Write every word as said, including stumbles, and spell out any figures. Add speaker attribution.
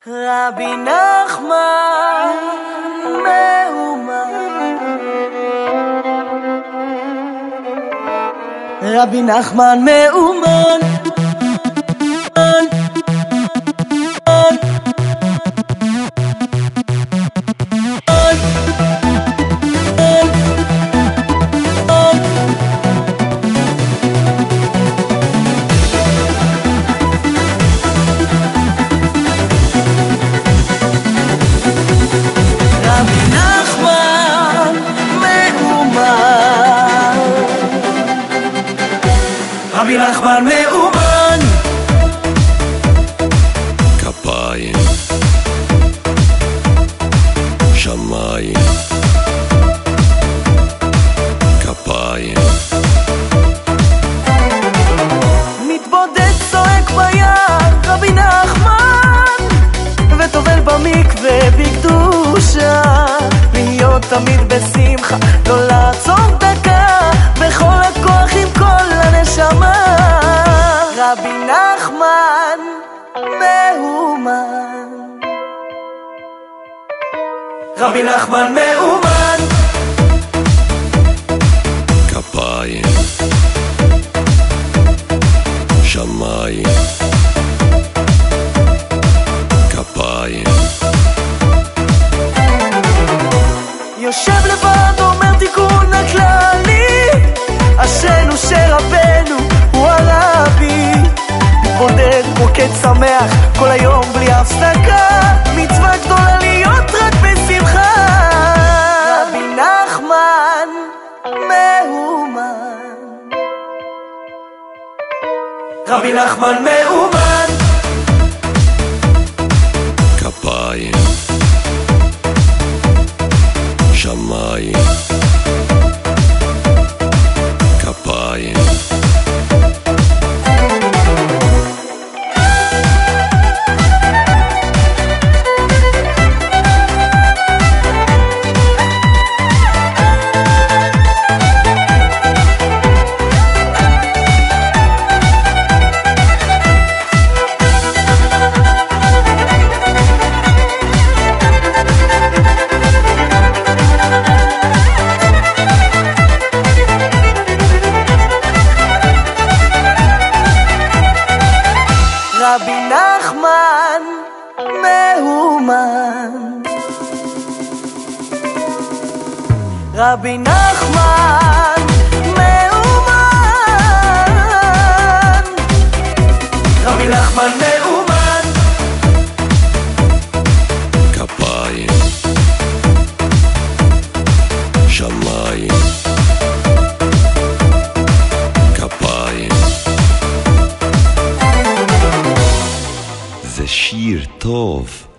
Speaker 1: רבי נחמן מאומן, רבי נחמן מאומן, רבי נחמן מאומן.
Speaker 2: כפיים, שמיים, כפיים,
Speaker 1: מתבודד צועק ביער רבי נחמן, וטובל במקווה בקדושה, להיות תמיד בשמחה, לא לעצור דקה, בכל הכוח עם כל הנשמה. רבי נחמן מאומן, רבי נחמן מאומן.
Speaker 2: כפיים, שמיים, כפיים,
Speaker 1: יושב לבד אומר תיקון הכללי, אשרנו שרבנו הוא הרבי, מתבודד רוקד שמח כל היום בלי הפסקה, מצווה גדולה להיות רק בשמחה. רבי נחמן מאומן, רבי נחמן מאומן.
Speaker 2: כפיים, שמיים, כפיים,
Speaker 1: רבי נחמן מאומן, רבי נחמן מאומן, רבי נחמן מאומן.
Speaker 2: כפיים, שמיים, כפיים. זה שיר טוב.